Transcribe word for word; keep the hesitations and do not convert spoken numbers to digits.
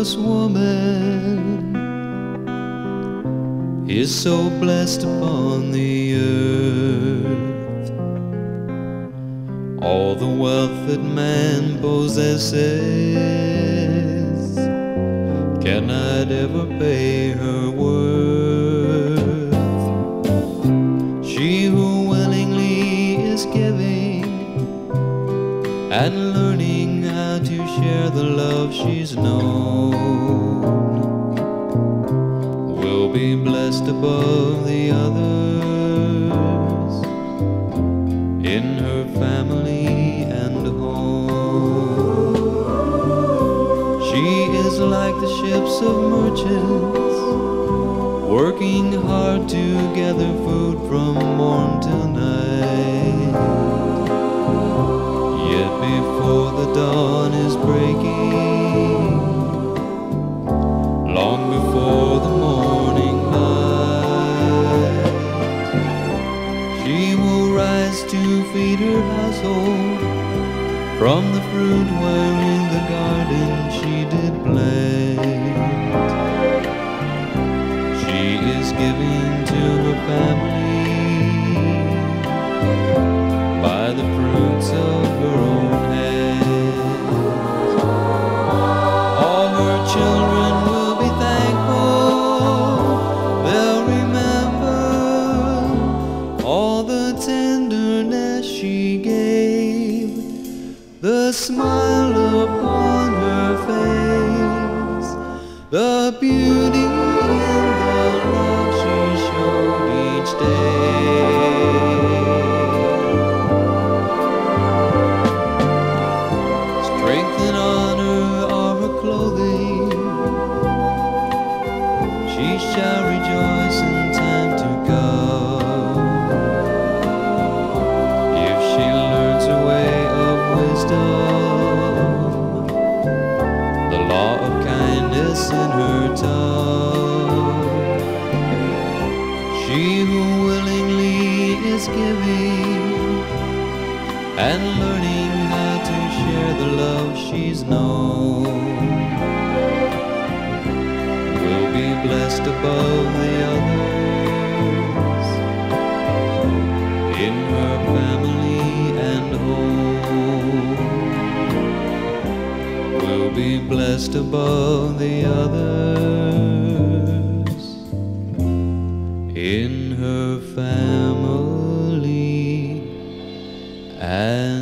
virtuous woman is so blessed upon the earth. All the wealth that man possesses cannot ever pay her worth. She who willingly is giving and learning how to share the love she's known will be blessed above the others in her family and home. She is like the ships of merchants, working hard to gather food from morn till night. Yet before the dawn is breaking, long before the morning light, she will rise to feed her household from the fruit wherein the garden she did plant. She is giving to her family by the fruits of her own hands. All her children will be thankful. They'll remember all the tenderness she gave, the smile upon her face, the beauty in the love she showed each day. Strength and honor are her clothing. She shall rejoice in time to come, if she learns her way of wisdom, the law of kindness in her tongue. She who willingly is giving and learning how to share the love she's known will be blessed above the others in her family and home, will be blessed above the others in her family and